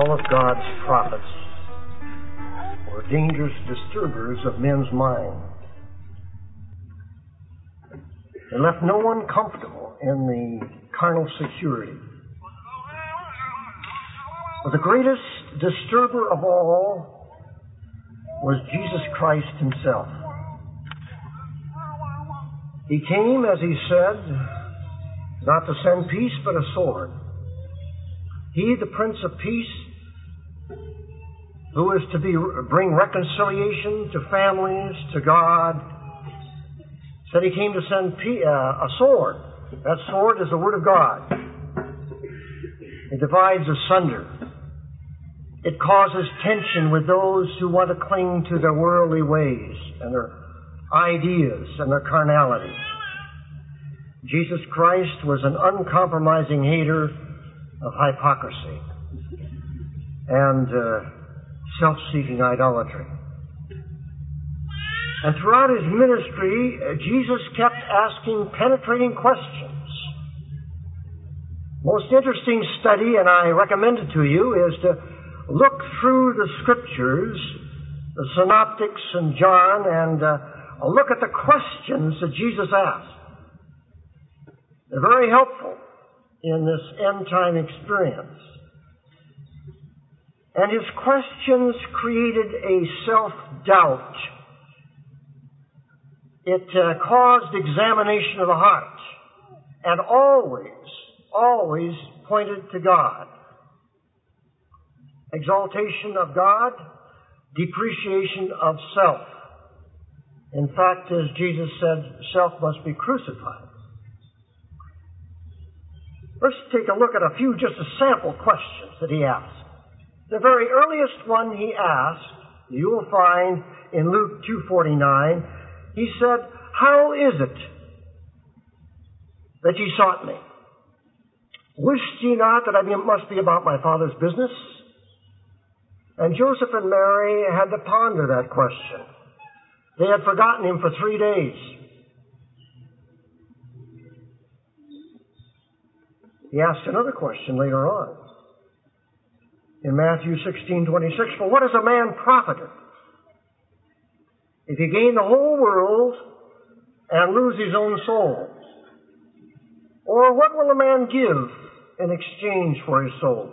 all of God's prophets were dangerous disturbers of men's minds. They left no one comfortable in the carnal security. But the greatest disturber of all was Jesus Christ himself. He came, as he said, not to send peace but a sword. He, the Prince of Peace, who is to bring reconciliation to families, to God, said he came to send a sword. That sword is the Word of God. It divides asunder. It causes tension with those who want to cling to their worldly ways and their ideas and their carnality. Jesus Christ was an uncompromising hater of hypocrisy and self-seeking idolatry. And throughout his ministry, Jesus kept asking penetrating questions. Most interesting study, and I recommend it to you, is to look through the Scriptures, the Synoptics and John, and look at the questions that Jesus asked. They're very helpful in this end-time experience. And his questions created a self-doubt. It caused examination of the heart, and always pointed to God. Exaltation of God, depreciation of self. In fact, as Jesus said, self must be crucified. Let's take a look at a few, just a sample questions that he asked. The very earliest one he asked, you will find in Luke 2:49, he said, "How is it that ye sought me? Wished ye not that I must be about my Father's business?" And Joseph and Mary had to ponder that question. They had forgotten him for 3 days. He asked another question later on. In Matthew 16:26, "For what is a man profited if he gain the whole world and lose his own soul? Or what will a man give in exchange for his soul?"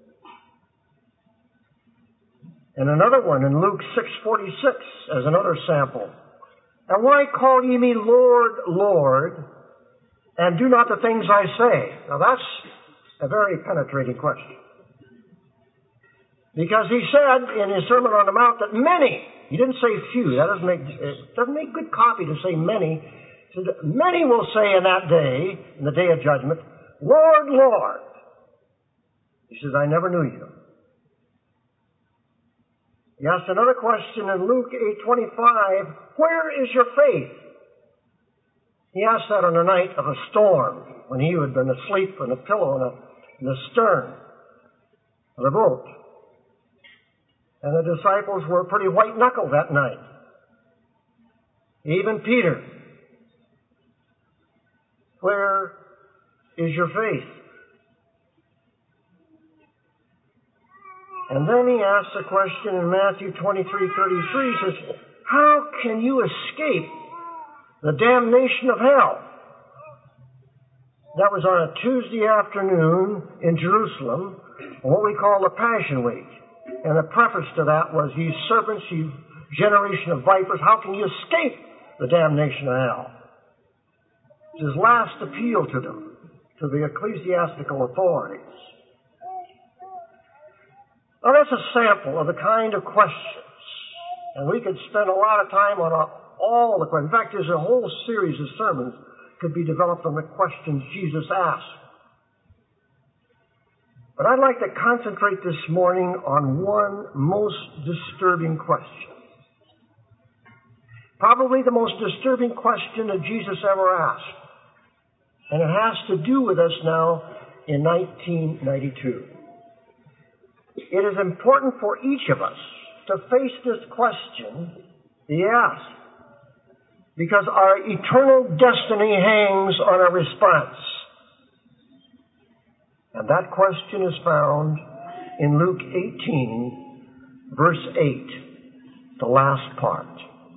And another one in Luke 6:46 as another sample. "And why call ye me Lord, Lord, and do not the things I say?" Now that's a very penetrating question. Because he said in his Sermon on the Mount that many, he didn't say few, that doesn't make good copy to say many. He said, many will say in that day, in the day of judgment, "Lord, Lord." He says, "I never knew you." He asked another question in Luke 8:25, "Where is your faith?" He asked that on the night of a storm, when he had been asleep on a pillow in the stern of the boat. And the disciples were pretty white-knuckled that night. Even Peter. "Where is your faith?" And then he asks a question in Matthew 23:33. He says, "How can you escape the damnation of hell?" That was on a Tuesday afternoon in Jerusalem, on what we call the Passion Week. And the preface to that was, "Ye serpents, ye generation of vipers, how can you escape the damnation of hell?" It's his last appeal to them, to the ecclesiastical authorities. Now that's a sample of the kind of questions. And we could spend a lot of time on all the questions. In fact, there's a whole series of sermons could be developed on the questions Jesus asked. But I'd like to concentrate this morning on one most disturbing question. Probably the most disturbing question that Jesus ever asked. And it has to do with us now in 1992. It is important for each of us to face this question he asked, because our eternal destiny hangs on a response. And that question is found in Luke 18, verse 8, the last part.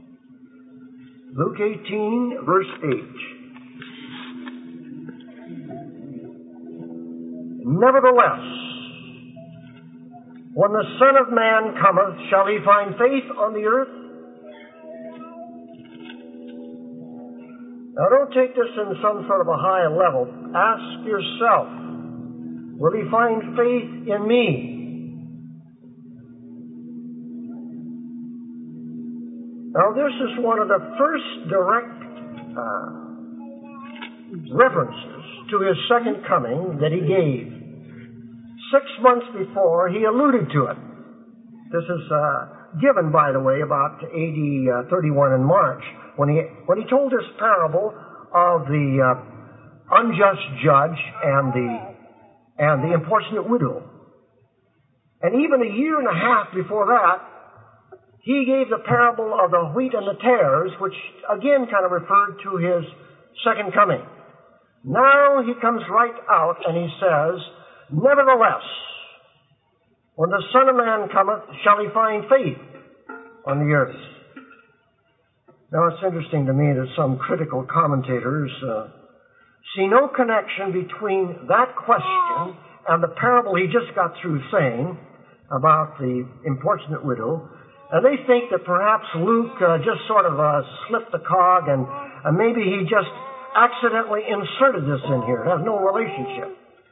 Luke 18, verse 8. Nevertheless, when the Son of Man cometh, shall he find faith on the earth? Now don't take this in some sort of a high level. Ask yourself, will he find faith in me? Now this is one of the first direct references to his second coming that he gave. 6 months before, he alluded to it. This is given, by the way, about AD 31 in March, when he told this parable of the unjust judge and the importunate widow. And even a year and a half before that, he gave the parable of the wheat and the tares, which again kind of referred to his second coming. Now he comes right out and he says, nevertheless, when the Son of Man cometh, shall he find faith on the earth? Now it's interesting to me that some critical commentators see no connection between that question and the parable he just got through saying about the importunate widow. And they think that perhaps Luke just sort of slipped the cog and maybe he just accidentally inserted this in here. It has no relationship.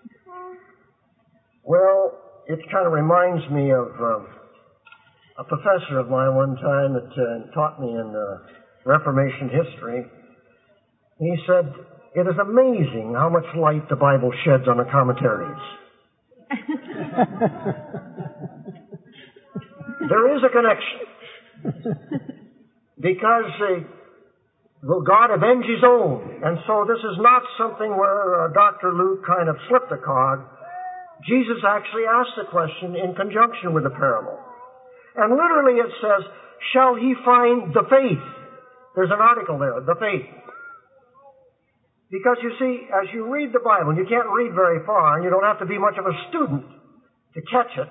Well, it kind of reminds me of a professor of mine one time that taught me in Reformation history. He said, it is amazing how much light the Bible sheds on the commentaries. There is a connection. Because will God avenge his own? And so this is not something where Dr. Luke kind of slipped the cog. Jesus actually asked the question in conjunction with the parable. And literally it says, shall he find the faith? There's an article there, the faith. Because you see, as you read the Bible, and you can't read very far, and you don't have to be much of a student to catch it,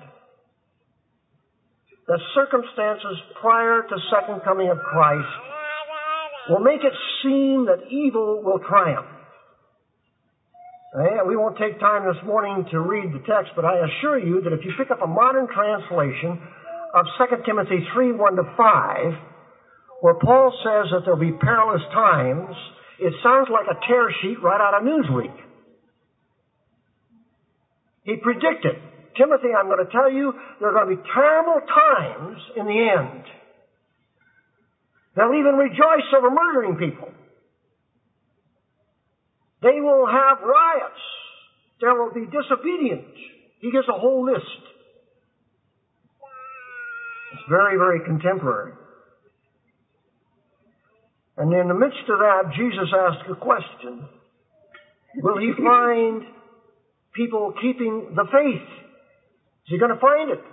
the circumstances prior to second coming of Christ will make it seem that evil will triumph. We won't take time this morning to read the text, but I assure you that if you pick up a modern translation of 2 Timothy 3, 1 to 5, where Paul says that there'll be perilous times, it sounds like a tear sheet right out of Newsweek. He predicted, Timothy, I'm going to tell you, there are going to be terrible times in the end. They'll even rejoice over murdering people. They will have riots. There will be disobedience. He gives a whole list. It's very, very contemporary. And in the midst of that, Jesus asked a question. Will he find people keeping the faith? Is he going to find it?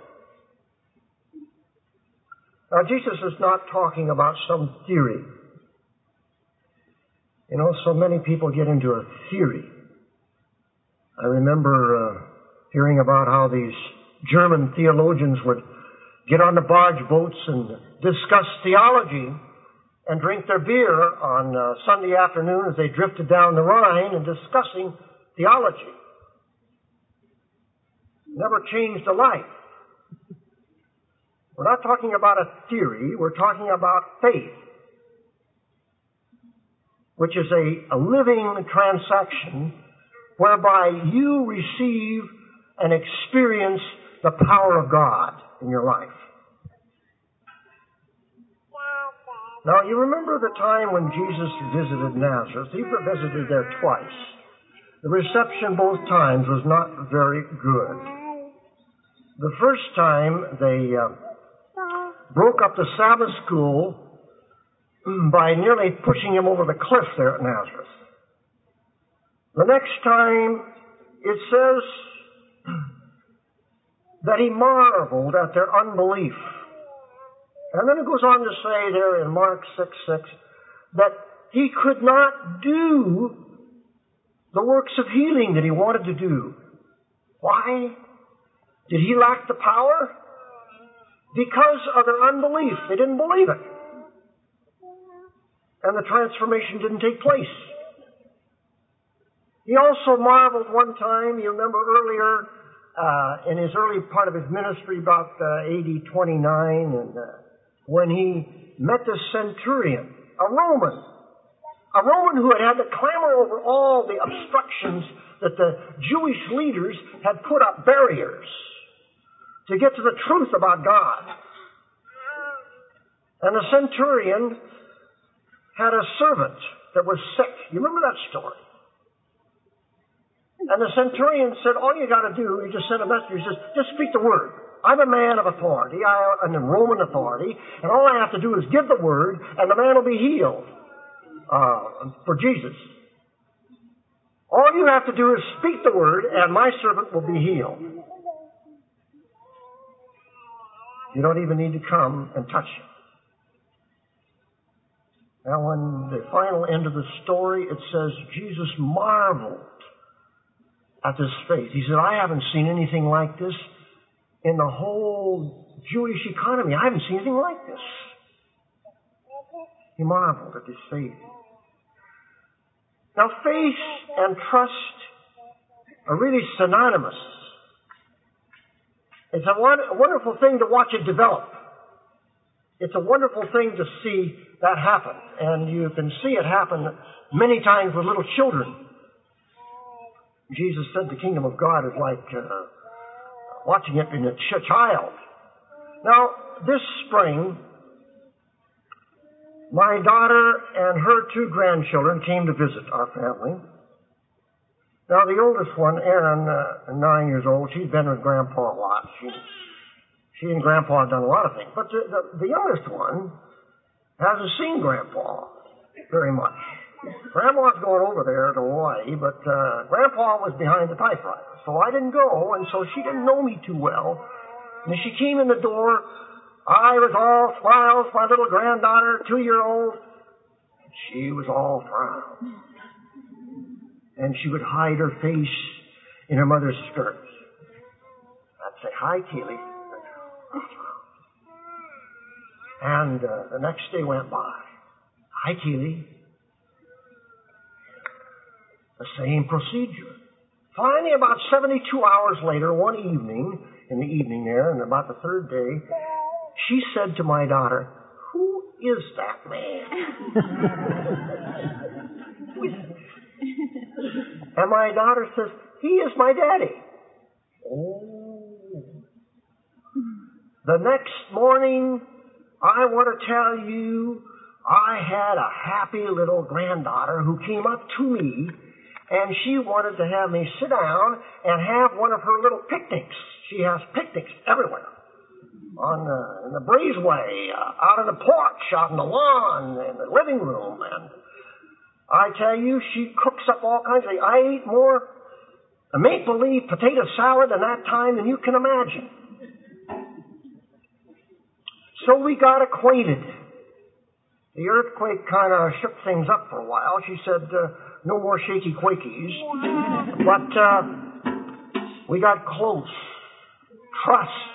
Now, Jesus is not talking about some theory. You know, so many people get into a theory. I remember hearing about how these German theologians would get on the barge boats and discuss theology and drink their beer on Sunday afternoon as they drifted down the Rhine and discussing theology. Never changed a life. We're not talking about a theory. We're talking about faith, which is a living transaction whereby you receive and experience the power of God in your life. Now, you remember the time when Jesus visited Nazareth. He visited there twice. The reception both times was not very good. The first time, they broke up the Sabbath school by nearly pushing him over the cliff there at Nazareth. The next time, it says that he marveled at their unbelief. And then it goes on to say there in Mark 6:6 that he could not do the works of healing that he wanted to do. Why? Did he lack the power? Because of their unbelief. They didn't believe it. And the transformation didn't take place. He also marveled one time, you remember earlier, in his early part of his ministry, about AD 29, and when he met the centurion, a Roman who had to clamber over all the obstructions that the Jewish leaders had put up, barriers, to get to the truth about God. And the centurion had a servant that was sick. You remember that story? And the centurion said, all you got to do, he just sent a message, he says, just speak the word. I'm a man of authority. I'm a Roman authority. And all I have to do is give the word, and the man will be healed for Jesus. All you have to do is speak the word, and my servant will be healed. You don't even need to come and touch him. Now, on the final end of the story, it says Jesus marveled at this faith. He said, I haven't seen anything like this in the whole Jewish economy. I haven't seen anything like this. He marveled at this faith. Now, faith and trust are really synonymous. It's a wonderful thing to watch it develop. It's a wonderful thing to see that happen. And you can see it happen many times with little children. Jesus said the kingdom of God is like watching it in a child. Now, this spring, my daughter and her 2 grandchildren came to visit our family. Now, the oldest one, Erin, 9 years old, she's been with Grandpa a lot. She and Grandpa have done a lot of things. But the youngest one hasn't seen Grandpa very much. Grandma's going over there to Hawaii, but Grandpa was behind the typewriter. So I didn't go, and so she didn't know me too well. And as she came in the door, I was all smiles, my little granddaughter, 2-year-old. She was all frowns. And she would hide her face in her mother's skirts. I'd say, hi, Keely. And the next day went by. Hi, Keely. The same procedure. Finally, about 72 hours later, one evening, in the evening there, and about the 3rd day, she said to my daughter, who is that man? Who is that? And my daughter says, he is my daddy. Oh. The next morning, I want to tell you, I had a happy little granddaughter who came up to me, and she wanted to have me sit down and have one of her little picnics. She has picnics everywhere. In the breezeway, out on the porch, out on the lawn, in the living room. And I tell you, she cooks up all kinds of things. I ate more make-believe potato salad in that time than you can imagine. So we got acquainted. The earthquake kind of shook things up for a while. She said, no more shaky quakies. But we got close. Trust.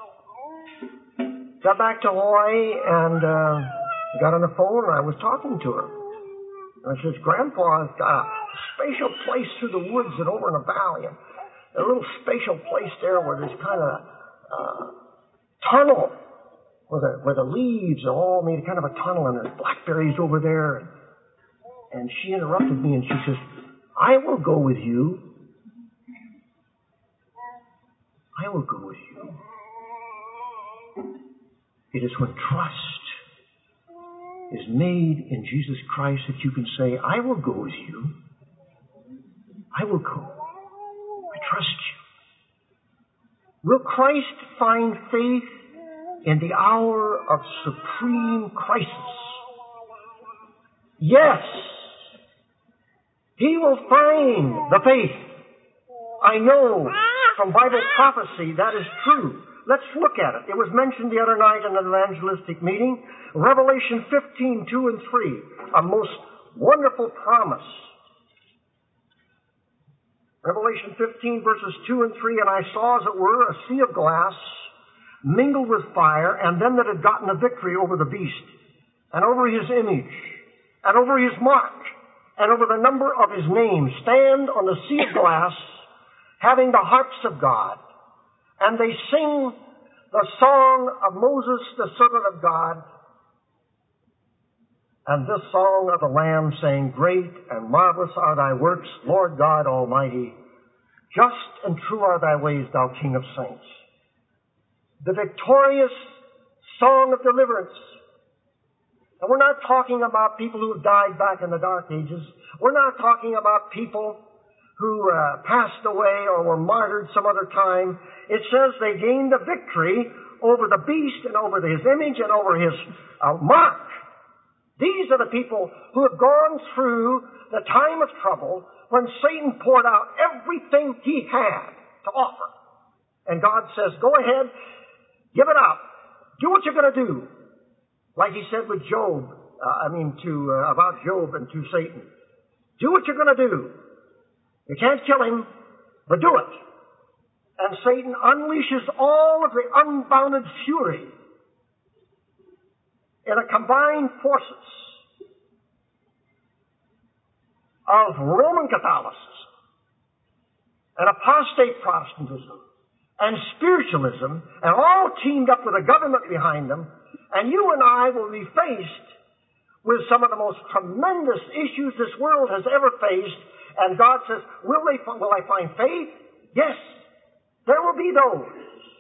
Got back to Hawaii and got on the phone and I was talking to her. And I says, Grandpa's got a spatial place through the woods and over in the valley. And a little spatial place there where there's kind of tunnel where the leaves are all made kind of a tunnel and there's blackberries over there. And she interrupted me and she says, I will go with you. I will go with you. It is when trust is made in Jesus Christ that you can say, I will go with you. I will go. I trust you. Will Christ find faith in the hour of supreme crisis? Yes. He will find the faith. I know from Bible prophecy that is true. Let's look at it. It was mentioned the other night in an evangelistic meeting. Revelation 15, 2 and 3. A most wonderful promise. Revelation 15, verses 2 and 3, and I saw, as it were, a sea of glass mingled with fire, and them that had gotten a victory over the beast, and over his image, and over his mark, and over the number of his name, stand on the sea of glass, having the harps of God. And they sing the song of Moses, the servant of God, and this song of the Lamb, saying, Great and marvelous are thy works, Lord God Almighty. Just and true are thy ways, thou King of saints. The victorious song of deliverance. And we're not talking about people who died back in the Dark Ages. We're not talking about people who passed away or were martyred some other time. It says they gained the victory over the beast and over his image and over his mark. These are the people who have gone through the time of trouble when Satan poured out everything he had to offer. And God says, go ahead, give it up. Do what you're going to do. Like he said with Job, about Job and to Satan. Do what you're going to do. You can't kill him, but do it. And Satan unleashes all of the unbounded fury in a combined forces of Roman Catholicism and apostate Protestantism and spiritualism, and all teamed up with a government behind them, and you and I will be faced with some of the most tremendous issues this world has ever faced, and God says, will I find faith? Yes, there will be those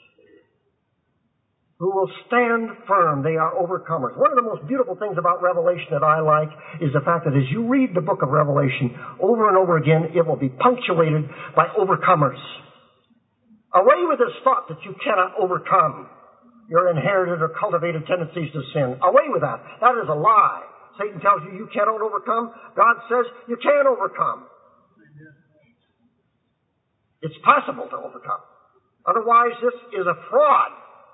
who will stand firm. They are overcomers. One of the most beautiful things about Revelation that I like is the fact that as you read the book of Revelation over and over again, it will be punctuated by overcomers. Away with this thought that you cannot overcome your inherited or cultivated tendencies to sin. Away with that. That is a lie. Satan tells you you cannot overcome. God says you can overcome. It's possible to overcome. Otherwise, this is a fraud.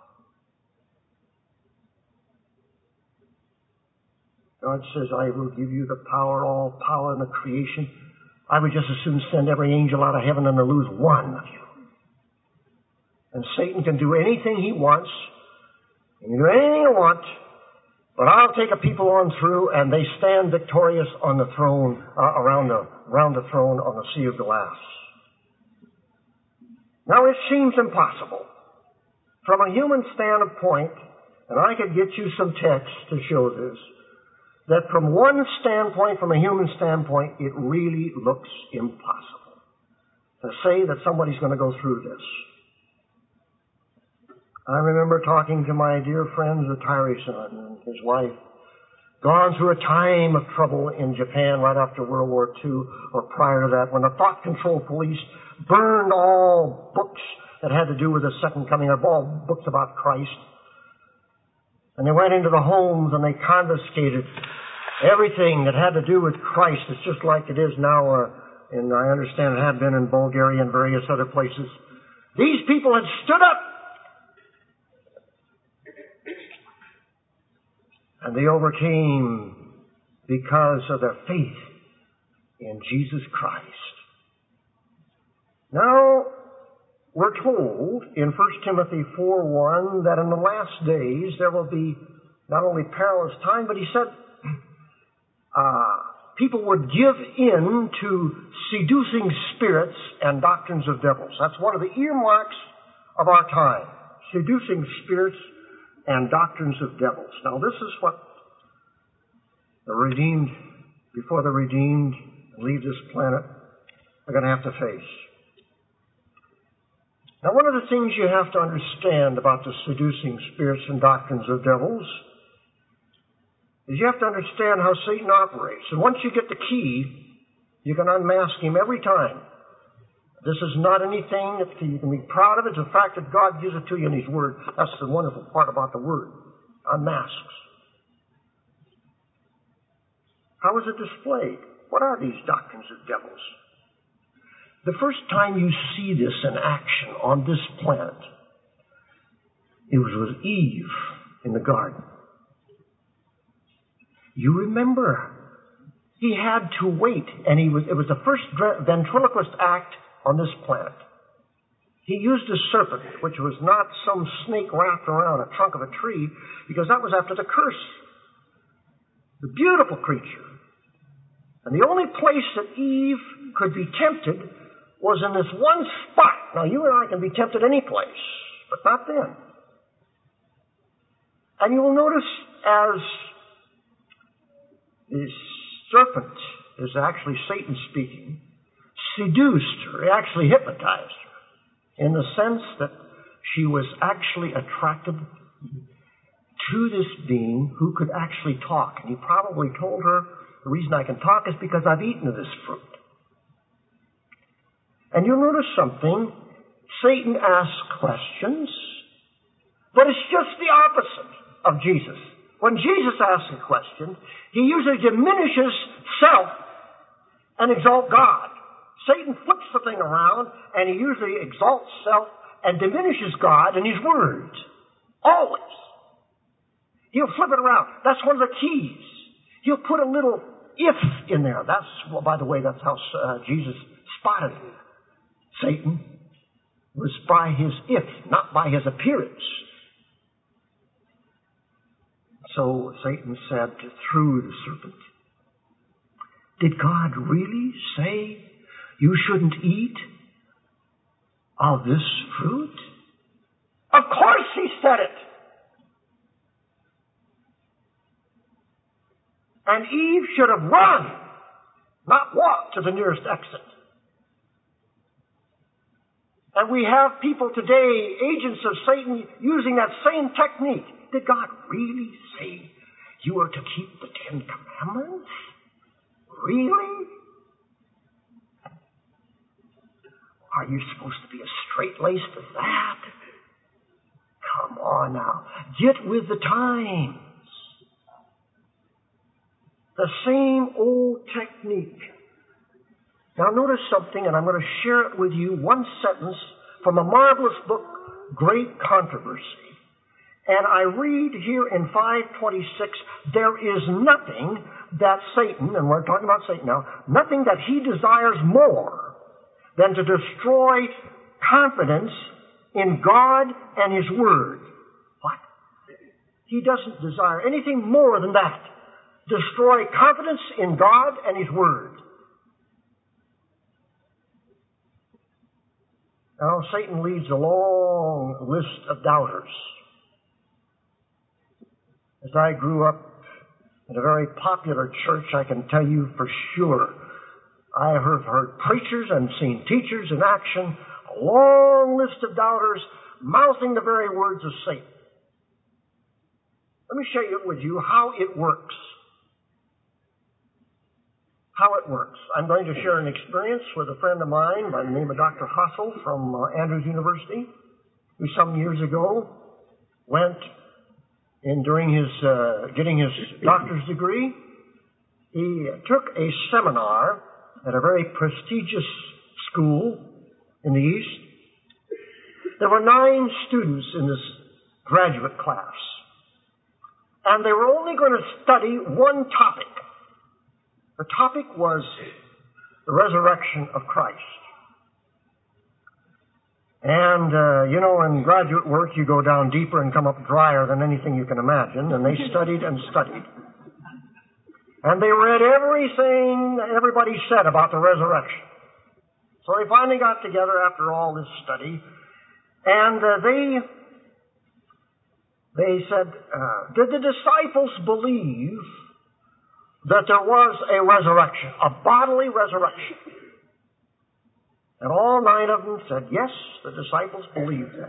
God says, I will give you the power, all power in the creation. I would just as soon send every angel out of heaven than to lose one of you. And Satan can do anything he wants. He can do anything he wants. But I'll take a people on through, and they stand victorious on the throne, around the throne on the sea of glass. Now it seems impossible. From a human standpoint, and I could get you some text to show this, that from one standpoint, from a human standpoint, it really looks impossible to say that somebody's going to go through this. I remember talking to my dear friend, Zatari-san, and his wife, gone through a time of trouble in Japan right after World War II, or prior to that, when the thought control police burned all books that had to do with the second coming, or all books about Christ. And they went into the homes and they confiscated everything that had to do with Christ. It's just like it is now, and I understand it had been in Bulgaria and various other places. These people had stood up, and they overcame because of their faith in Jesus Christ. Now, we're told in 1 Timothy 4:1 that in the last days there will be not only perilous time, but he said people would give in to seducing spirits and doctrines of devils. That's one of the earmarks of our time. Seducing spirits and doctrines of devils. Now this is what the redeemed, before the redeemed leave this planet, are going to have to face. Now one of the things you have to understand about the seducing spirits and doctrines of devils is you have to understand how Satan operates. And once you get the key, you can unmask him every time. This is not anything that you can be proud of. It's the fact that God gives it to you in His Word. That's the wonderful part about the Word. Unmasks. How is it displayed? What are these doctrines of devils? The first time you see this in action on this planet, it was with Eve in the garden. You remember, he had to wait, and it was the first ventriloquist act on this planet. He used a serpent, which was not some snake wrapped around a trunk of a tree, because that was after the curse. The beautiful creature. And the only place that Eve could be tempted was in this one spot. Now, you and I can be tempted any place, but not then. And you will notice as the serpent is actually Satan speaking, seduced her, actually hypnotized her, in the sense that she was actually attracted to this being who could actually talk. And he probably told her, the reason I can talk is because I've eaten of this fruit. And you'll notice something. Satan asks questions, but it's just the opposite of Jesus. When Jesus asks a question, he usually diminishes self and exalts God. Satan flips the thing around, and he usually exalts self and diminishes God and his words. Always. He'll flip it around. That's one of the keys. He'll put a little if in there. That's, well, by the way, that's how Jesus spotted Satan. Was by his if, not by his appearance. So Satan said through the serpent, did God really say you shouldn't eat of this fruit? Of course he said it. And Eve should have run, not walked to the nearest exit. And we have people today, agents of Satan, using that same technique. Did God really say you are to keep the Ten Commandments? Really? Are you supposed to be as straight-laced as that? Come on now. Get with the times. The same old technique. Now notice something, and I'm going to share it with you, one sentence from a marvelous book, Great Controversy. And I read here in 526, there is nothing that Satan, and we're talking about Satan now, nothing that he desires more than to destroy confidence in God and his Word. What? He doesn't desire anything more than that. Destroy confidence in God and his Word. Now, Satan leads a long list of doubters. As I grew up in a very popular church, I can tell you for sure, I have heard preachers and seen teachers in action, a long list of doubters mouthing the very words of Satan. Let me share with you how it works. How it works. I'm going to share an experience with a friend of mine by the name of Dr. Hassel from Andrews University, who some years ago went in during his getting his doctor's degree. He took a seminar at a very prestigious school in the East. There were 9 students in this graduate class, and they were only going to study one topic. The topic was the resurrection of Christ. And, in graduate work, you go down deeper and come up drier than anything you can imagine. And they studied and studied. And they read everything everybody said about the resurrection. So they finally got together after all this study. And they said, did the disciples believe that there was a resurrection, a bodily resurrection? And all 9 of them said, yes, the disciples believed that.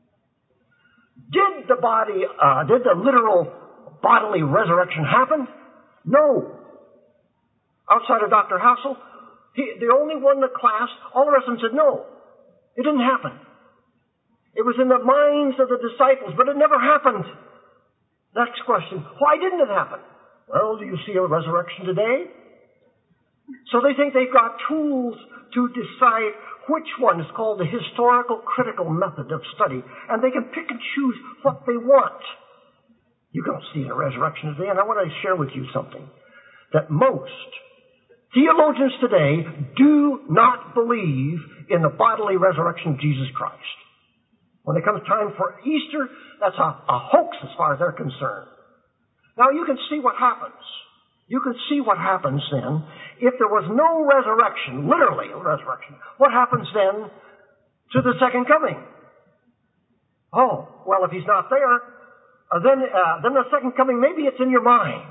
Did the literal bodily resurrection happen? No. Outside of Dr. Hassel, the only one in the class, all the rest of them said no. It didn't happen. It was in the minds of the disciples, but it never happened. Next question, why didn't it happen? Well, do you see a resurrection today? So they think they've got tools to decide which one is called the historical critical method of study. And they can pick and choose what they want. You don't see a resurrection today. And I want to share with you something. That most theologians today do not believe in the bodily resurrection of Jesus Christ. When it comes time for Easter, that's a hoax as far as they're concerned. Now you can see what happens. You can see what happens then if there was no resurrection, literally a resurrection. What happens then to the second coming? Oh, well, if he's not there, then the second coming, maybe it's in your mind.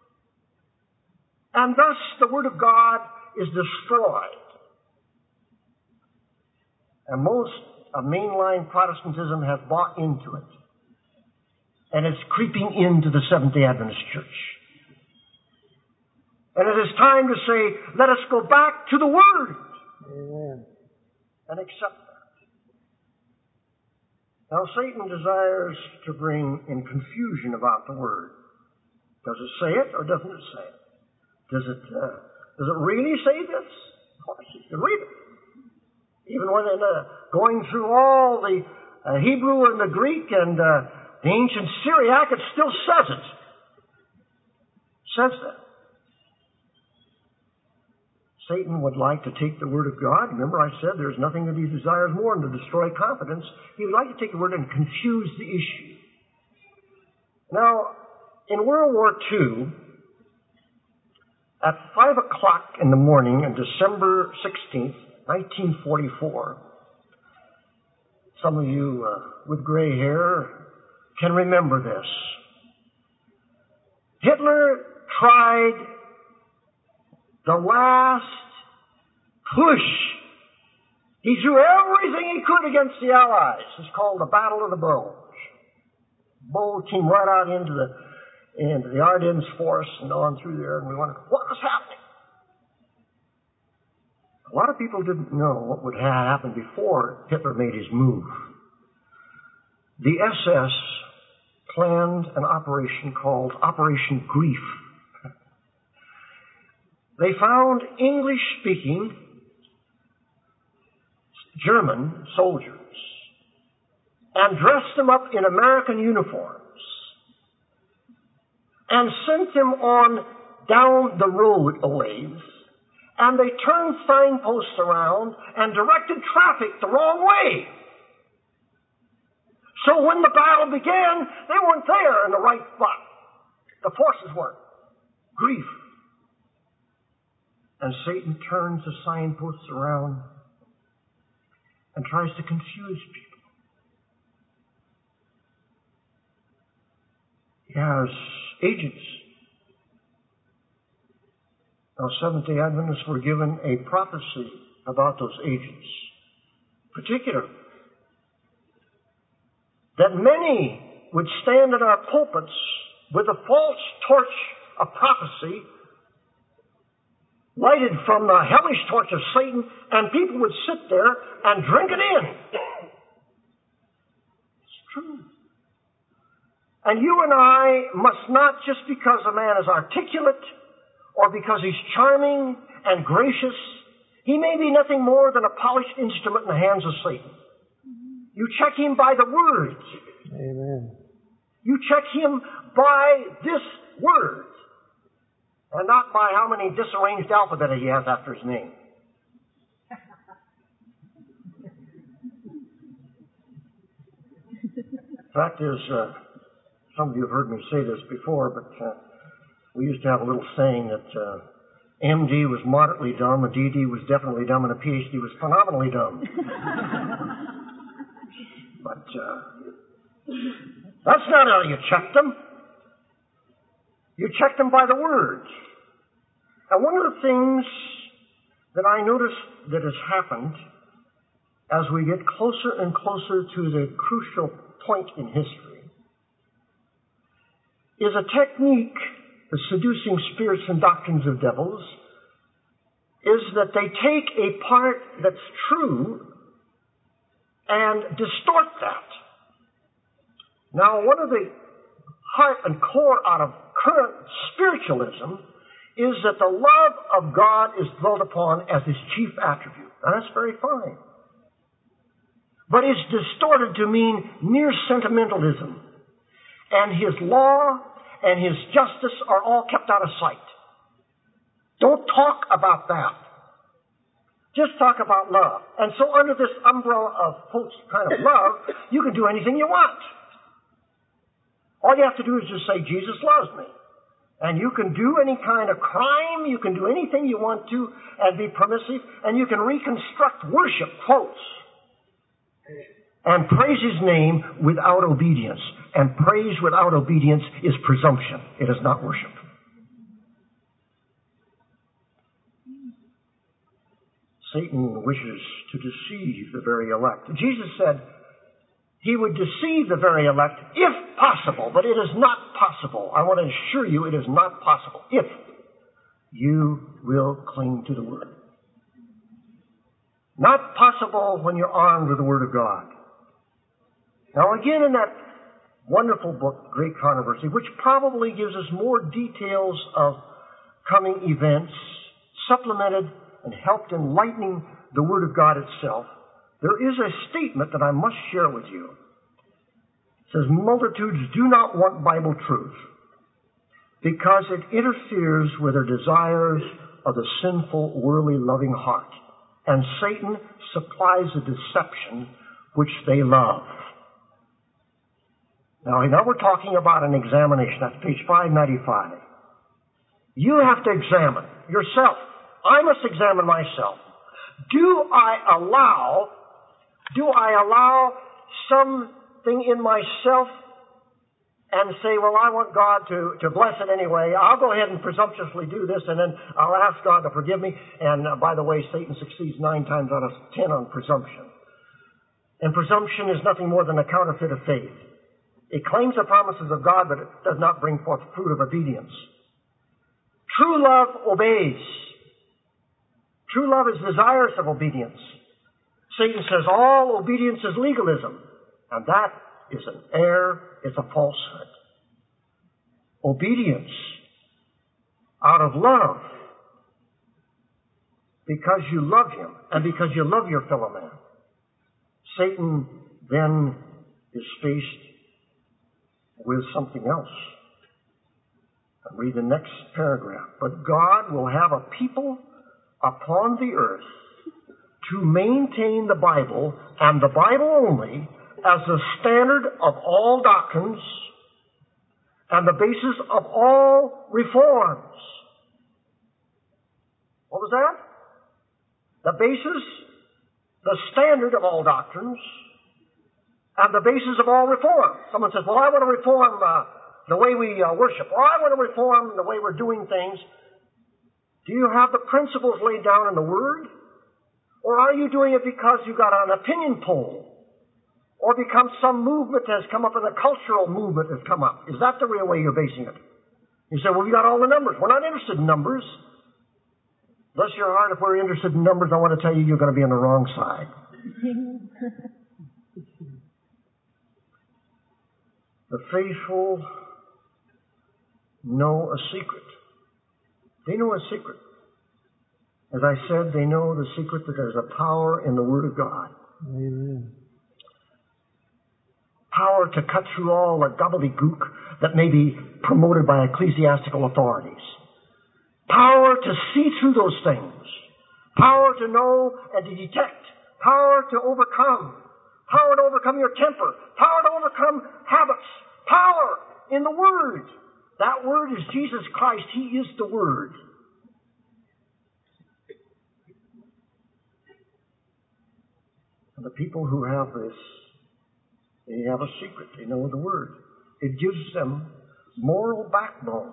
And thus the Word of God is destroyed. And most of mainline Protestantism has bought into it. And it's creeping into the Seventh-day Adventist Church. And it is time to say, let us go back to the Word. Amen. And accept that. Now, Satan desires to bring in confusion about the Word. Does it say it or doesn't it say it? Does it really say this? Of course, you can read it. Even when going through all the Hebrew and the Greek and the ancient Syriac, it still says it. Says that. Satan would like to take the Word of God. Remember I said there's nothing that he desires more than to destroy confidence. He would like to take the Word and confuse the issue. Now, in World War II, at 5 o'clock in the morning on December 16th, 1944, some of you with gray hair can remember this. Hitler tried the last push. He threw everything he could against the Allies. It's called the Battle of the Bulge. Bulge came right out into the Ardennes Forest and on through there, and we wondered what was happening. A lot of people didn't know what would happen before Hitler made his move. The SS planned an operation called Operation Grief. They found English-speaking German soldiers and dressed them up in American uniforms and sent them on down the road a ways, and they turned signposts around and directed traffic the wrong way. So when the battle began, they weren't there in the right spot. The forces weren't. Grief. And Satan turns the signposts around and tries to confuse people. He has agents. Now, Seventh-day Adventists were given a prophecy about those agents. Particularly, that many would stand in our pulpits with a false torch of prophecy lighted from the hellish torch of Satan, and people would sit there and drink it in. It's true. And you and I must not, just because a man is articulate or because he's charming and gracious, he may be nothing more than a polished instrument in the hands of Satan. You check him by the words. Amen. You check him by this word, and not by how many disarranged alphabet he has after his name. Fact is, some of you have heard me say this before, but we used to have a little saying that MD was moderately dumb, a DD was definitely dumb, and a PhD was phenomenally dumb. But that's not how you check them. You check them by the words. And one of the things that I notice that has happened as we get closer and closer to the crucial point in history is a technique, the seducing spirits and doctrines of devils, is that they take a part that's true and distort that. Now, one of the heart and core out of current spiritualism is that the love of God is dwelt upon as his chief attribute. Now, that's very fine. But it's distorted to mean mere sentimentalism. And his law and his justice are all kept out of sight. Don't talk about that. just talk about love. And so under this umbrella of Pope's kind of love, you can do anything you want. All you have to do is just say, Jesus loves me. And you can do any kind of crime, you can do anything you want to and be permissive, and you can reconstruct worship, quotes, and praise His name without obedience. And praise without obedience is presumption. It is not worship. Satan wishes to deceive the very elect. Jesus said He would deceive the very elect if possible, but it is not possible. I want to assure you it is not possible if you will cling to the Word. Not possible when you're armed with the Word of God. Now again, in that wonderful book, Great Controversy, which probably gives us more details of coming events, supplemented and helped enlightening the Word of God itself, there is a statement that I must share with you. It says, multitudes do not want Bible truth because it interferes with their desires of the sinful, worldly, loving heart. And Satan supplies a deception which they love. Now we're talking about an examination. That's page 595. You have to examine yourself. I must examine myself. Do I allow something in myself and say, well, I want God to bless it anyway. I'll go ahead and presumptuously do this, and then I'll ask God to forgive me. And by the way, Satan succeeds 9 times out of 10 on presumption. And presumption is nothing more than a counterfeit of faith. It claims the promises of God, but it does not bring forth fruit of obedience. True love obeys. True love is desirous of obedience. Satan says all obedience is legalism, and that is an error, it's a falsehood. Obedience out of love, because you love Him and because you love your fellow man. Satan then is faced with something else. I'll read the next paragraph. But God will have a people upon the earth to maintain the Bible, and the Bible only, as the standard of all doctrines and the basis of all reforms. What was that? The basis, the standard of all doctrines, and the basis of all reform. Someone says, well, I want to reform the way we worship, or I want to reform the way we're doing things. Do you have the principles laid down in the Word? Or are you doing it because you got an opinion poll? Or because some movement has come up and a cultural movement has come up? Is that the real way you're basing it? You say, well, we got all the numbers. We're not interested in numbers. Bless your heart, if we're interested in numbers, I want to tell you, you're going to be on the wrong side. The faithful know a secret. They know a secret. As I said, they know the secret that there's a power in the Word of God. Amen. Power to cut through all the gobbledygook that may be promoted by ecclesiastical authorities. Power to see through those things. Power to know and to detect. Power to overcome. Power to overcome your temper. Power to overcome habits. Power in the Word. That Word is Jesus Christ. He is the Word. And the people who have this, they have a secret. They know the Word. It gives them moral backbone.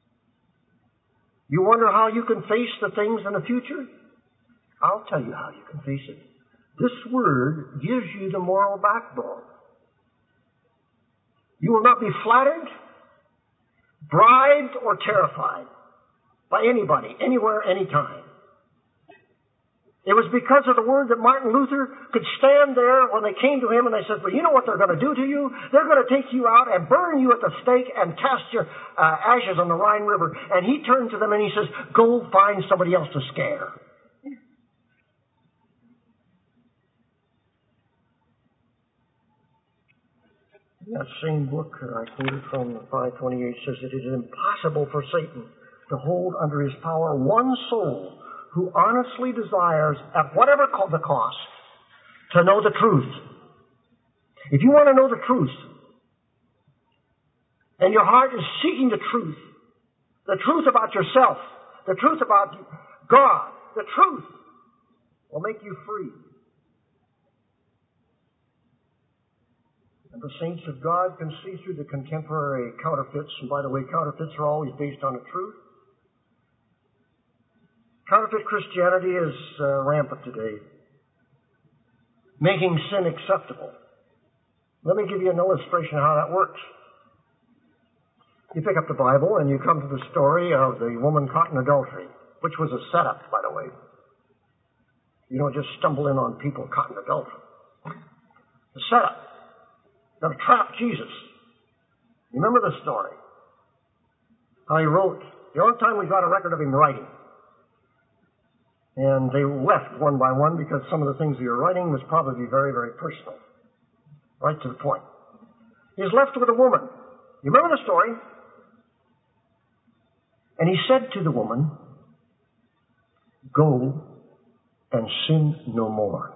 You wonder how you can face the things in the future? I'll tell you how you can face it. This Word gives you the moral backbone. You will not be flattered, bribed, or terrified by anybody, anywhere, anytime. It was because of the Word that Martin Luther could stand there when they came to him and they said, well, you know what they're going to do to you? They're going to take you out and burn you at the stake and cast your ashes on the Rhine River. And he turned to them and he says, go find somebody else to scare. That same book that I quoted from 528 says that it is impossible for Satan to hold under his power one soul who honestly desires, at whatever the cost, to know the truth. If you want to know the truth, and your heart is seeking the truth about yourself, the truth about God, the truth will make you free. And the saints of God can see through the contemporary counterfeits, and by the way, counterfeits are always based on the truth. Counterfeit Christianity is rampant today, making sin acceptable. Let me give you an illustration of how that works. You pick up the Bible and you come to the story of the woman caught in adultery, which was a setup, by the way. You don't just stumble in on people caught in adultery. The setup. Going to trap Jesus. You remember the story? How he wrote. The only time we've got a record of him writing. And they left one by one because some of the things he was writing was probably very, very personal. Right to the point. He's left with a woman. You remember the story? And he said to the woman, "Go and sin no more."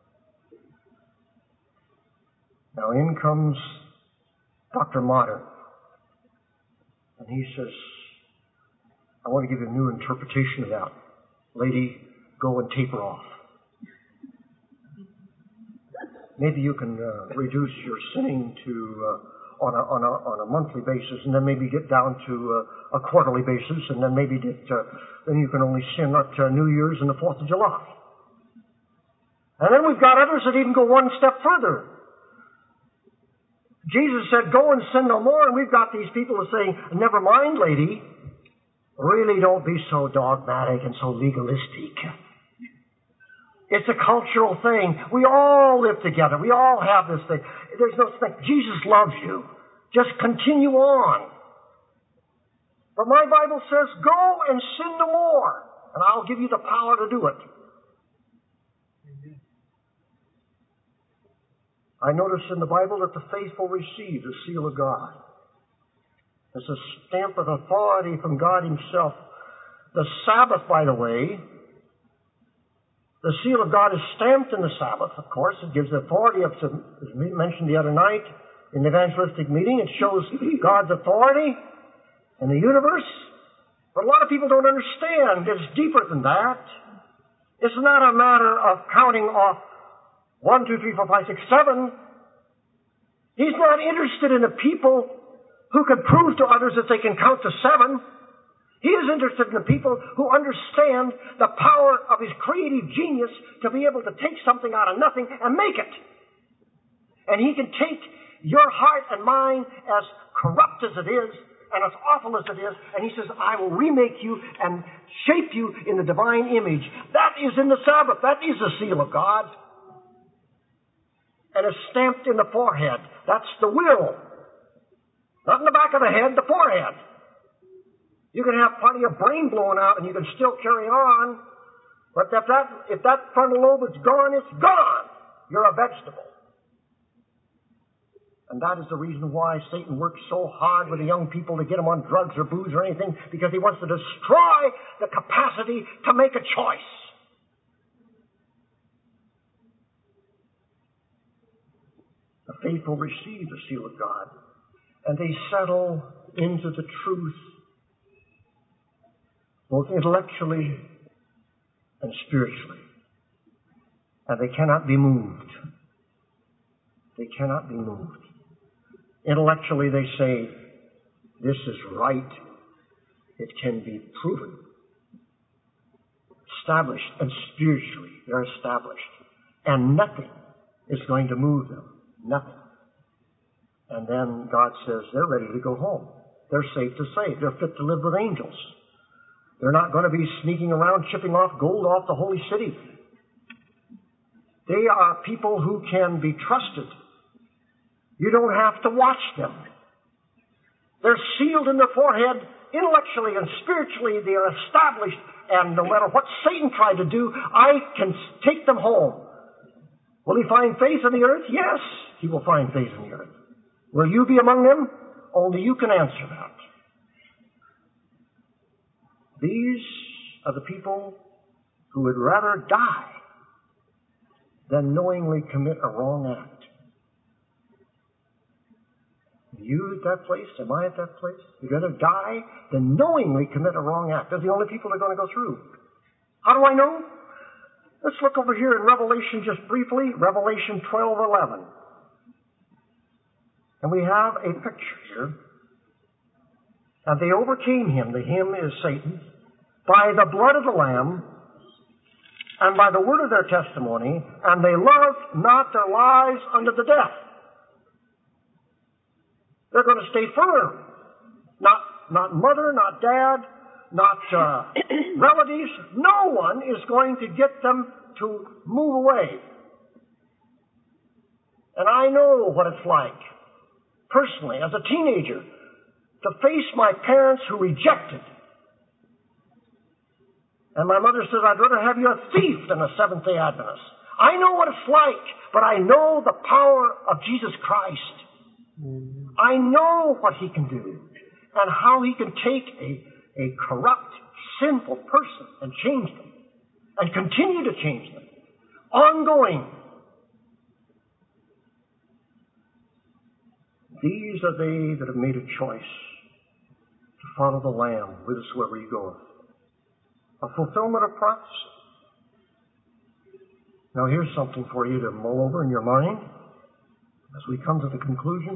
Now in comes Dr. Modern. And he says, "I want to give you a new interpretation of that. Lady, go and taper off. Maybe you can reduce your sinning to on a monthly basis, and then maybe get down to a quarterly basis, and then maybe then you can only sin at New Year's and the 4th of July. And then we've got others that even go one step further. Jesus said, 'Go and sin no more,' and we've got these people who are saying, 'Never mind, lady. Really don't be so dogmatic and so legalistic.' It's a cultural thing. We all live together. We all have this thing. There's no thing. Jesus loves you. Just continue on. But my Bible says, 'Go and sin no more,' and I'll give you the power to do it." I notice in the Bible that the faithful receive the seal of God. It's a stamp of authority from God Himself. The Sabbath, by the way, the seal of God is stamped in the Sabbath, of course. It gives authority, as we mentioned the other night in the evangelistic meeting. It shows God's authority in the universe. But a lot of people don't understand. It's deeper than that. It's not a matter of counting off 1, 2, 3, 4, 5, 6, 7. He's not interested in the people who can prove to others that they can count to 7. He is interested in the people who understand the power of His creative genius to be able to take something out of nothing and make it. And He can take your heart and mine, as corrupt as it is and as awful as it is, and He says, "I will remake you and shape you in the divine image." That is in the Sabbath. That is the seal of God. And it's stamped in the forehead. That's the will. Not in the back of the head, the forehead. You can have plenty of brain blown out and you can still carry on. But if that frontal lobe is gone, it's gone. You're a vegetable. And that is the reason why Satan works so hard with the young people to get them on drugs or booze or anything, because he wants to destroy the capacity to make a choice. The faithful receive the seal of God, and they settle into the truth, both intellectually and spiritually. And they cannot be moved. They cannot be moved. Intellectually they say, this is right. It can be proven. Established. And spiritually they're established. And nothing is going to move them. Nothing. And then God says they're ready to go home. They're safe to save. They're fit to live with angels. They're not going to be sneaking around chipping off gold off the holy city. They are people who can be trusted. You don't have to watch them. They're sealed in their forehead. Intellectually and spiritually they are established. And no matter what Satan tried to do, I can take them home. Will he find faith on the earth? Yes, he will find faith on the earth. Will you be among them? Only you can answer that. These are the people who would rather die than knowingly commit a wrong act. Are you at that place? Am I at that place? You'd rather die than knowingly commit a wrong act. They're the only people that are going to go through. How do I know? Let's look over here in Revelation just briefly, Revelation 12:11. And we have a picture here. And they overcame him, the him is Satan, by the blood of the Lamb and by the word of their testimony, and they loved not their lives unto the death. They're going to stay firm. Not mother, not dad, not relatives. No one is going to get them to move away. And I know what it's like, personally, as a teenager, to face my parents who rejected. And my mother says, I'd rather have you a thief than a Seventh-day Adventist. I know what it's like, but I know the power of Jesus Christ. I know what He can do and how He can take a corrupt, sinful person and change them and continue to change them. Ongoing. These are they that have made a choice to follow the Lamb whithersoever He goeth. A fulfillment of prophecy. Now here's something for you to mull over in your mind as we come to the conclusion.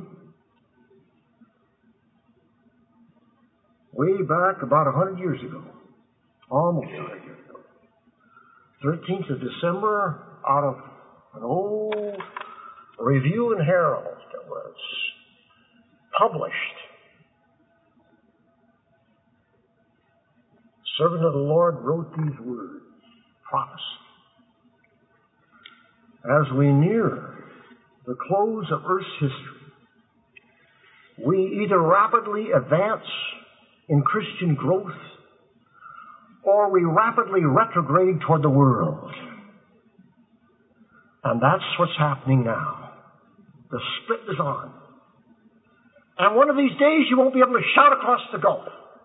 Way back about 100 years ago, almost 100 years ago, 13th of December, out of an old Review and Herald that was published, servant of the Lord wrote these words, prophecy. As we near the close of Earth's history, we either rapidly advance in Christian growth or we rapidly retrograde toward the world. And that's what's happening now. The split is on. And one of these days you won't be able to shout across the gulf.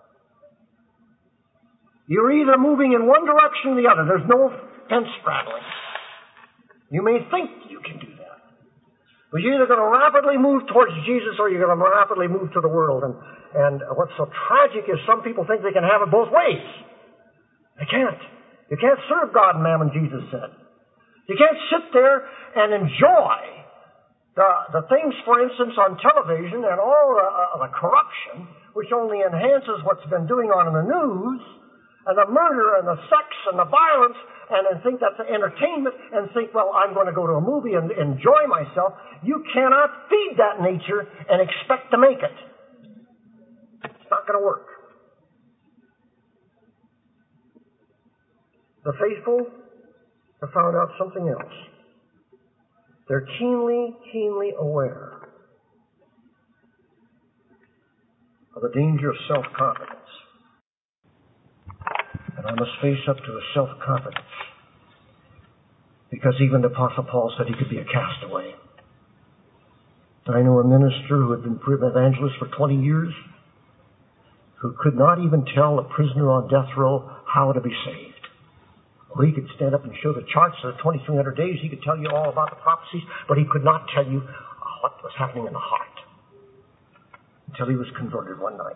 You're either moving in one direction or the other. There's no fence straddling. You may think you can do that. But you're either going to rapidly move towards Jesus or you're going to rapidly move to the world. And what's so tragic is some people think they can have it both ways. They can't. You can't serve God and Mammon, Jesus said. You can't sit there and enjoy the things, for instance, on television and all the corruption, which only enhances what's been going on in the news, and the murder and the sex and the violence, and then think that's entertainment, and think, well, I'm going to go to a movie and enjoy myself. You cannot feed that nature and expect to make it. It's not going to work. The faithful have found out something else. They're keenly aware of the danger of self-confidence. And I must face up to a self-confidence. Because even the Apostle Paul said he could be a castaway. I know a minister who had been an evangelist for 20 years who could not even tell a prisoner on death row how to be saved. Well, he could stand up and show the charts of the 2,300 days. He could tell you all about the prophecies, but he could not tell you what was happening in the heart until he was converted one night.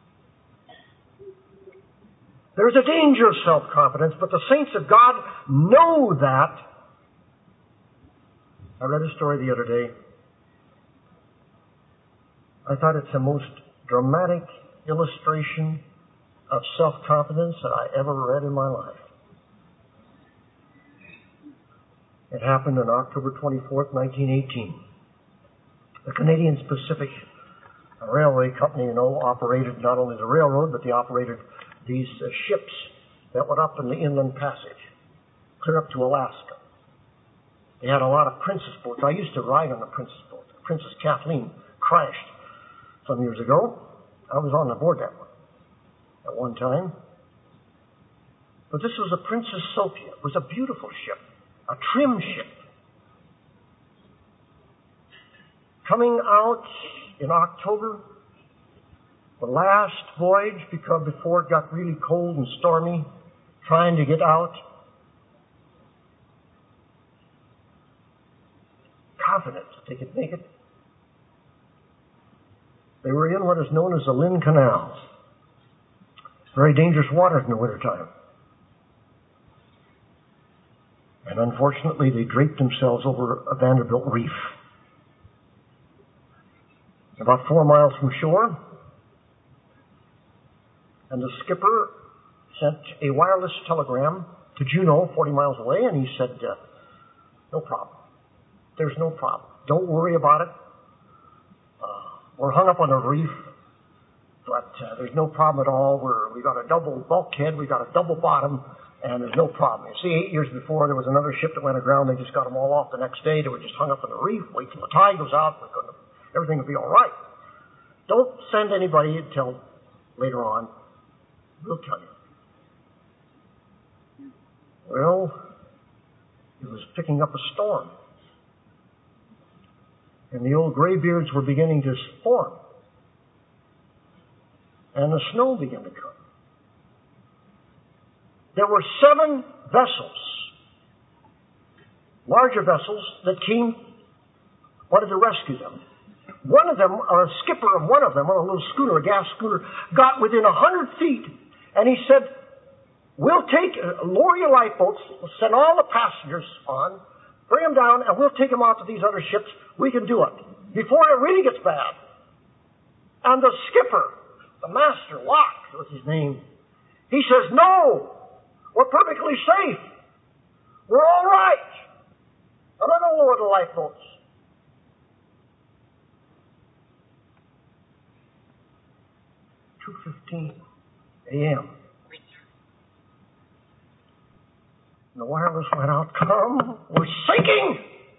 There's a danger of self-confidence, but the saints of God know that. I read a story the other day. I thought it's the most dramatic illustration of self-confidence that I ever read in my life. It happened on October 24th, 1918. The Canadian Pacific Railway Company, operated not only the railroad, but they operated these ships that went up in the inland passage, clear up to Alaska. They had a lot of Princess boats. I used to ride on the Princess boat. Princess Kathleen crashed some years ago. I was on board that one at one time. But this was a Princess Sophia. It was a beautiful ship, a trim ship. Coming out in October, the last voyage, because before it got really cold and stormy, trying to get out, confident that they could make it. They were in what is known as the Lynn Canal. Very dangerous water in the wintertime. And unfortunately, they draped themselves over a Vanderbilt reef. About 4 miles from shore, and the skipper sent a wireless telegram to Juneau, 40 miles away, and he said, no problem. There's no problem. Don't worry about it. We're hung up on a reef, but there's no problem at all. We got a double bulkhead, we got a double bottom, and there's no problem. You see, 8 years before, there was another ship that went aground. They just got them all off the next day. They were just hung up on the reef, wait till the tide goes out. Everything will be all right. Don't send anybody until later on. We'll tell you. Well, it was picking up a storm. And the old graybeards were beginning to form. And the snow began to come. There were 7 vessels, larger vessels, that wanted to rescue them. One of them, or a skipper of one of them, on a little schooner, a gas schooner, got within 100 feet, and he said, we'll lower your lifeboats, we'll send all the passengers on, bring them down, and we'll take them out to these other ships. We can do it before it really gets bad. And the skipper, the master, Locke was his name, he says, no, we're perfectly safe. We're all right. I'm not going to lower the lifeboats. 2:15 a.m. And the wireless went out. Come, we're sinking!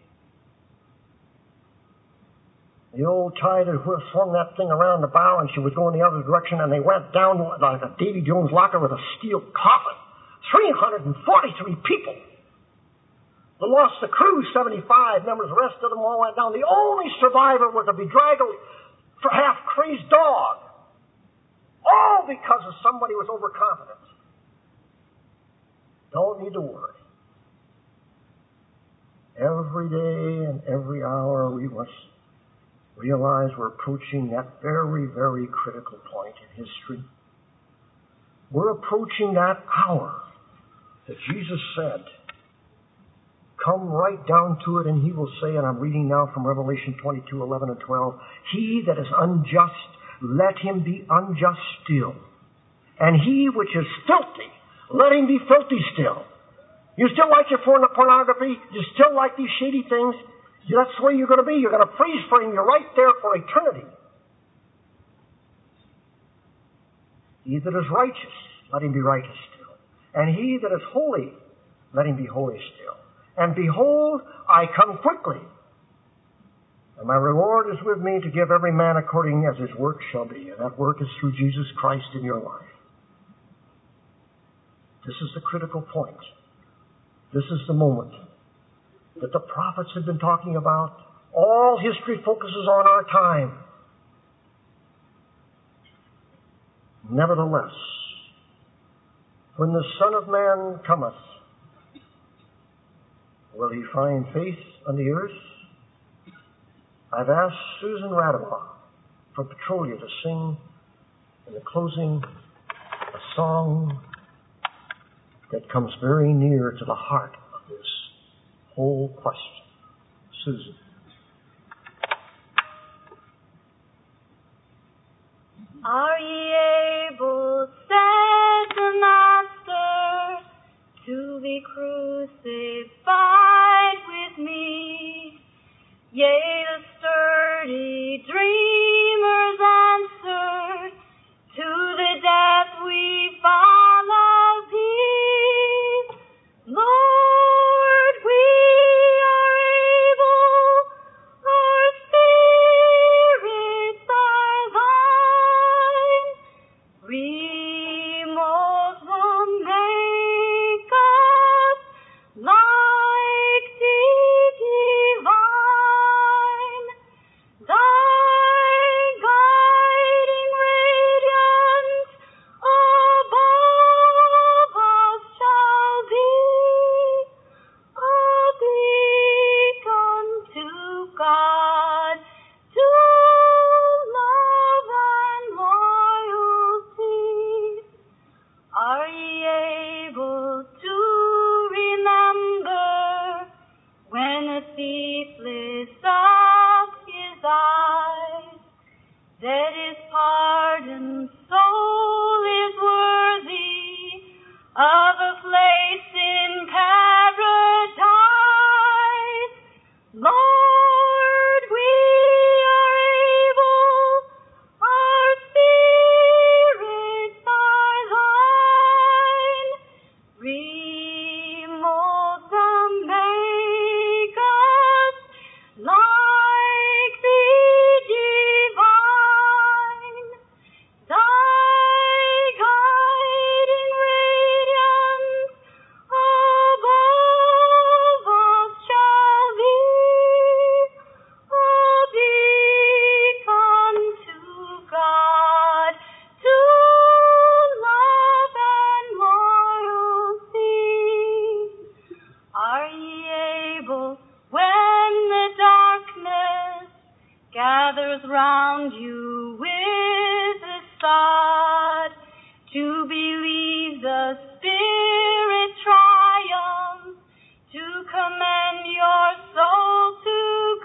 The old tide had swung that thing around the bow, and she was going the other direction, and they went down like a Davy Jones locker with a steel coffin. 343 people. They lost the crew, 75 members. The rest of them all went down. The only survivor was a bedraggled, half-crazed dog. All because of somebody was overconfident. Don't need to worry. Every day and every hour we must realize we're approaching that very, very critical point in history. We're approaching that hour that Jesus said, come right down to it, and he will say, and I'm reading now from Revelation 22:11 and 12, he that is unjust, let him be unjust still. And he which is filthy, let him be filthy still. You still like your pornography? You still like these shady things? That's the way you're going to be. You're going to freeze frame. You're right there for eternity. He that is righteous, let him be righteous still. And he that is holy, let him be holy still. And behold, I come quickly. And my reward is with me to give every man according as his work shall be. And that work is through Jesus Christ in your life. This is the critical point. This is the moment that the prophets have been talking about. All history focuses on our time. Nevertheless, when the Son of Man cometh, will he find faith on the earth? I've asked Susan Rademaugh from Petrolia to sing in the closing a song that comes very near to the heart of this whole question. Susan. Are ye able, said the Master, to be crucified with me? Yea, the sturdy dreamers answered, to the death we follow thee. Lord, we are able, our spirits are thine. Remove them, make us like thee divine. Thy His pardoned soul is worthy of a place in paradise. Lord, we are able, our spirits are thine. Remold them, make us like thee divine. Thy guiding radiance above us shall be, a beacon to God, to love and loyalty. Are ye able, when the darkness gathers round you with a sod, to believe the Spirit triumph, to commend your soul to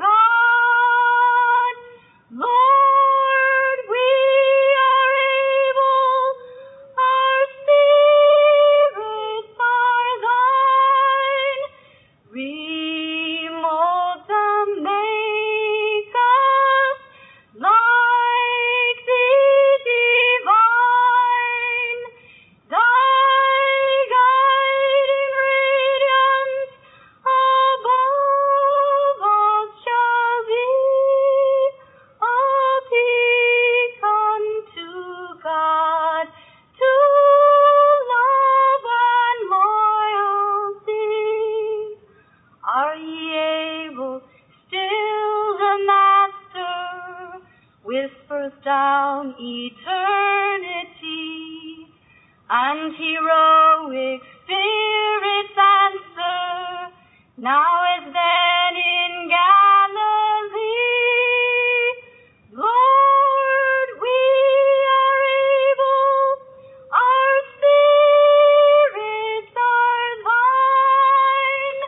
God? Lord, we are able, our spirits are thine. Remold them, make us like thee divine. Thy guiding radiance above us shall be, a beacon to God, to love and loyalty. Are ye able, still the Master whispers down eternity, and heroic spirits answer, now as then in Galilee. Lord, we are able, our spirits are thine.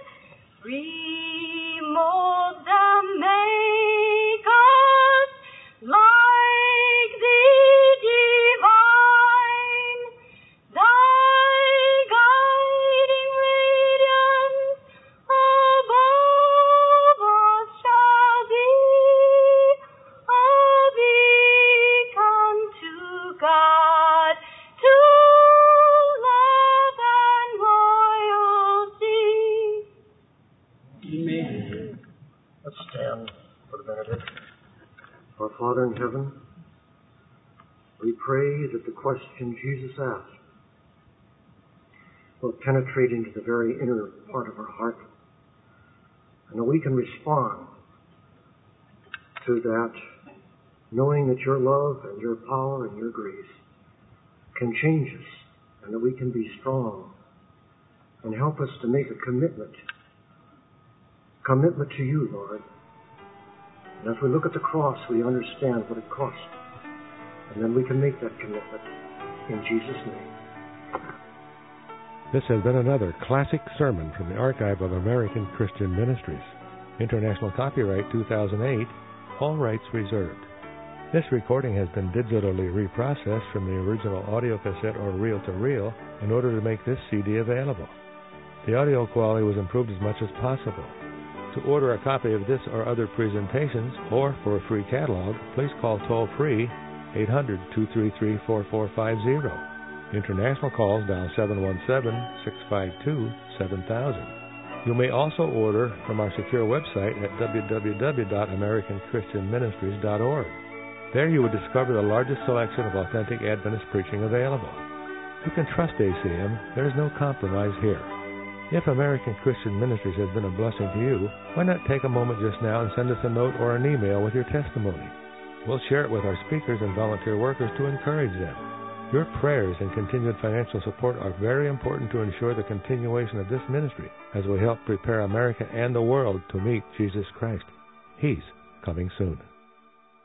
Remold them, make us like thee divine. Thy guiding radiance above us shall be, a beacon to God, to love and loyalty. Let's stand for the benediction. Our Father in heaven, we pray that the question Jesus asked will penetrate into the very inner part of our heart, and that we can respond to that, knowing that your love and your power and your grace can change us, and that we can be strong and help us to make a commitment to you, Lord. And as we look at the cross, we understand what it cost, and then we can make that commitment in Jesus' name. This has been another classic sermon from the Archive of American Christian Ministries. International copyright 2008, all rights reserved. This recording has been digitally reprocessed from the original audio cassette or reel-to-reel in order to make this CD available. The audio quality was improved as much as possible. To order a copy of this or other presentations, or for a free catalog, please call toll-free 800-233-4450. International calls dial 717-652-7000. You may also order from our secure website at www.americanchristianministries.org. There you will discover the largest selection of authentic Adventist preaching available. You can trust ACM. There is no compromise here. If American Christian Ministries has been a blessing to you, why not take a moment just now and send us a note or an email with your testimony? We'll share it with our speakers and volunteer workers to encourage them. Your prayers and continued financial support are very important to ensure the continuation of this ministry as we help prepare America and the world to meet Jesus Christ. He's coming soon.